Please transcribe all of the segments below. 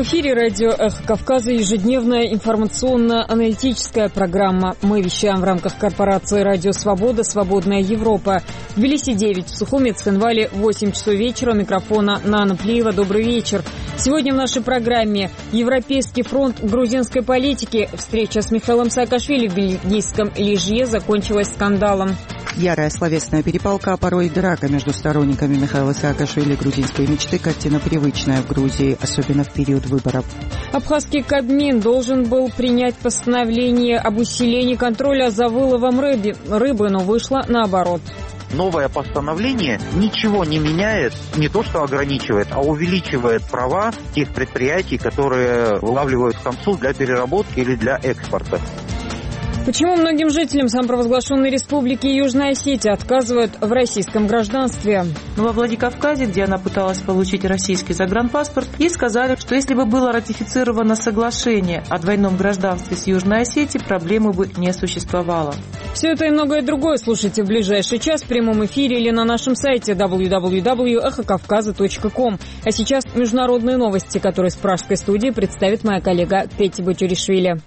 эфире радио «Эхо Кавказа» ежедневная информационно-аналитическая программа. Мы вещаем в рамках корпорации «Радио Свобода», «Свободная Европа». В Тбилиси 9, в Сухуми, Цхинвале 8 часов вечера. У микрофона Нана Плиева. Добрый вечер. Сегодня в нашей программе Европейский фронт грузинской политики. Встреча с Михаилом Саакашвили в бельгийском Лижье закончилась скандалом. Ярая словесная перепалка, а порой и драка между сторонниками Михаила Саакашвили и грузинской мечты – картина привычная в Грузии, особенно в период выборов. Абхазский Кабмин должен был принять постановление об усилении контроля за выловом рыбы, но вышло наоборот. Новое постановление ничего не меняет, не то что ограничивает, а увеличивает права тех предприятий, которые вылавливают хамсу для переработки или для экспорта. Почему многим жителям самопровозглашенной республики Южная Осетия отказывают в российском гражданстве? Во Владикавказе, где она пыталась получить российский загранпаспорт, ей сказали, что если бы было ратифицировано соглашение о двойном гражданстве с Южной Осетией, проблемы бы не существовало. Все это и многое другое слушайте в ближайший час в прямом эфире или на нашем сайте www.эхокавказа.ком. А сейчас международные новости, которые с пражской студии представит моя коллега Петя Бутюришвили.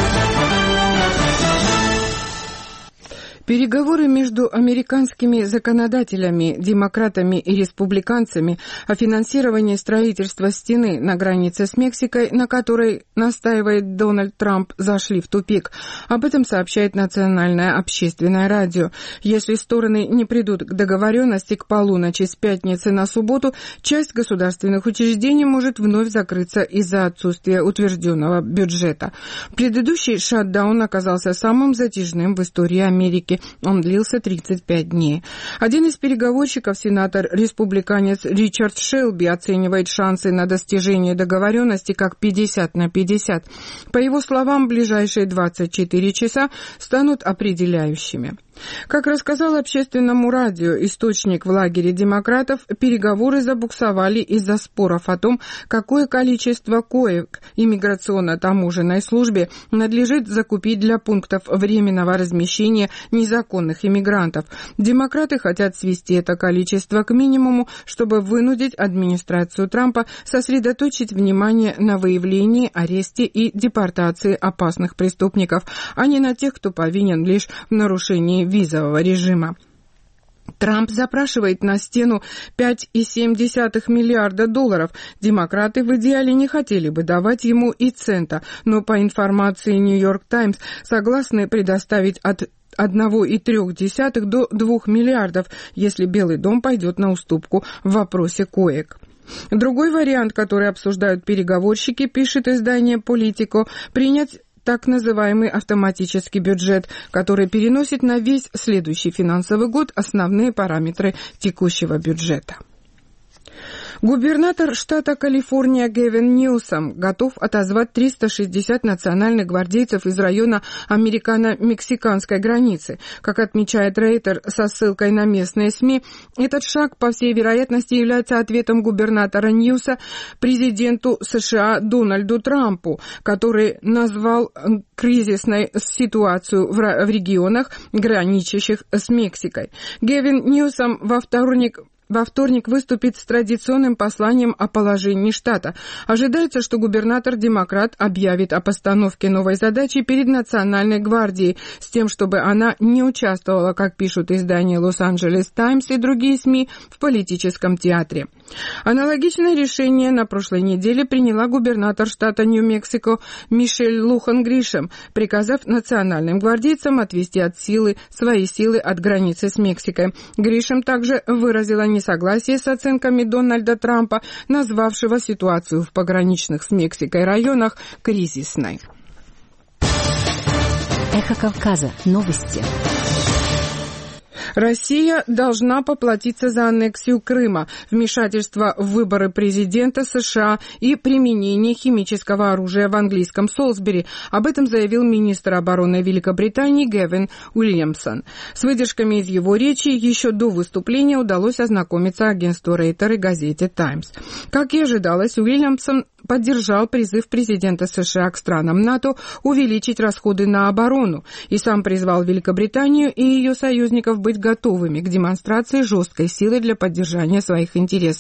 Переговоры между американскими законодателями, демократами и республиканцами о финансировании строительства стены на границе с Мексикой, на которой настаивает Дональд Трамп, зашли в тупик. Об этом сообщает Национальное общественное радио. Если стороны не придут к договоренности к полуночи с пятницы на субботу, часть государственных учреждений может вновь закрыться из-за отсутствия утвержденного бюджета. Предыдущий шатдаун оказался самым затяжным в истории Америки. Он длился 35 дней. Один из переговорщиков, сенатор-республиканец Ричард Шелби, оценивает шансы на достижение договоренности как 50/50. По его словам, ближайшие 24 часа станут определяющими. Как рассказал общественному радио источник в лагере демократов, переговоры забуксовали из-за споров о том, какое количество коек иммиграционно-таможенной службе надлежит закупить для пунктов временного размещения незаконных иммигрантов. Демократы хотят свести это количество к минимуму, чтобы вынудить администрацию Трампа сосредоточить внимание на выявлении, аресте и депортации опасных преступников, а не на тех, кто повинен лишь в нарушении визового режима. Трамп запрашивает на стену $5,7 миллиарда. Демократы в идеале не хотели бы давать ему и цента, но по информации Нью-Йорк Таймс согласны предоставить от 1,3 до 2 миллиардов, если Белый дом пойдет на уступку в вопросе коек. Другой вариант, который обсуждают переговорщики, пишет издание «Политико», принять так называемый автоматический бюджет, который переносит на весь следующий финансовый год основные параметры текущего бюджета. Губернатор штата Калифорния Гэвин Ньюсом готов отозвать 360 национальных гвардейцев из района американо-мексиканской границы. Как отмечает Рейтер со ссылкой на местные СМИ, этот шаг, по всей вероятности, является ответом губернатора Ньюса президенту США Дональду Трампу, который назвал кризисной ситуацию в регионах, граничащих с Мексикой. Гэвин Ньюсом во вторник выступит с традиционным посланием о положении штата. Ожидается, что губернатор-демократ объявит о постановке новой задачи перед Национальной гвардией с тем, чтобы она не участвовала, как пишут издания «Лос-Анджелес Таймс» и другие СМИ, в политическом театре. Аналогичное решение на прошлой неделе приняла губернатор штата Нью-Мексико Мишель Лухан Гришэм, приказав национальным гвардейцам отвести свои силы от границы с Мексикой. Гришэм также выразила несогласие с оценками Дональда Трампа, назвавшего ситуацию в пограничных с Мексикой районах кризисной. Эхо Кавказа. Новости. Россия должна поплатиться за аннексию Крыма, вмешательство в выборы президента США и применение химического оружия в английском Солсбери. Об этом заявил министр обороны Великобритании Гэвин Уильямсон. С выдержками из его речи еще до выступления удалось ознакомиться агентству Рейтер и газете «Таймс». Как и ожидалось, Уильямсон поддержал призыв президента США к странам НАТО увеличить расходы на оборону и сам призвал Великобританию и ее союзников быть готовыми к демонстрации жесткой силы для поддержания своих интересов.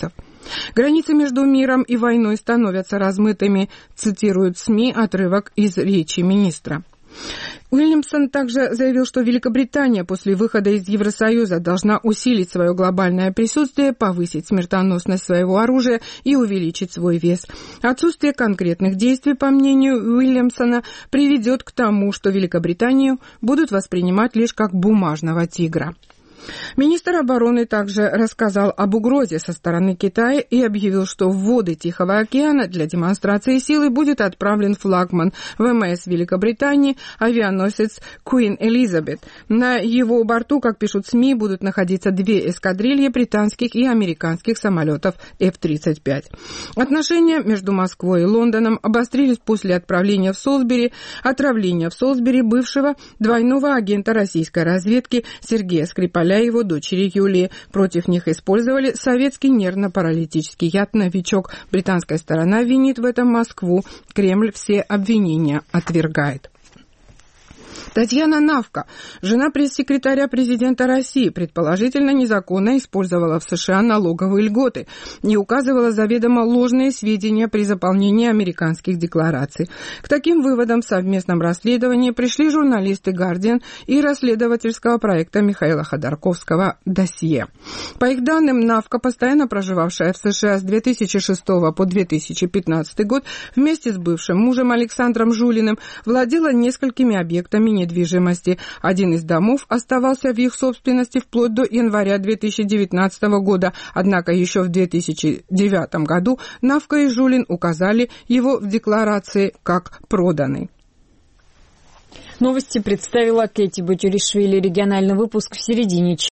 Границы между миром и войной становятся размытыми, цитируют СМИ отрывок из речи министра. Уильямсон также заявил, что Великобритания после выхода из Евросоюза должна усилить свое глобальное присутствие, повысить смертоносность своего оружия и увеличить свой вес. Отсутствие конкретных действий, по мнению Уильямсона, приведет к тому, что Великобританию будут воспринимать лишь как бумажного тигра. Министр обороны также рассказал об угрозе со стороны Китая и объявил, что в воды Тихого океана для демонстрации силы будет отправлен флагман ВМС Великобритании авианосец Queen Elizabeth. На его борту, как пишут СМИ, будут находиться 2 эскадрильи британских и американских самолетов F-35. Отношения между Москвой и Лондоном обострились после отравления в Солсбери бывшего двойного агента российской разведки Сергея Скрипаля и его дочери Юлии. Против них использовали советский нервно-паралитический яд «Новичок». Британская сторона винит в этом Москву. Кремль все обвинения отвергает. Татьяна Навка, жена пресс-секретаря президента России, предположительно незаконно использовала в США налоговые льготы и указывала заведомо ложные сведения при заполнении американских деклараций. К таким выводам в совместном расследовании пришли журналисты «Гардиан» и расследовательского проекта Михаила Ходорковского «Досье». По их данным, Навка, постоянно проживавшая в США с 2006 по 2015 год, вместе с бывшим мужем Александром Жулиным владела несколькими объектами недвижимости. Один из домов оставался в их собственности вплоть до января 2019 года, однако еще в 2009 году Навка и Жулин указали его в декларации как проданный. Новости представила Кэти Батюришвили. Региональный выпуск в середине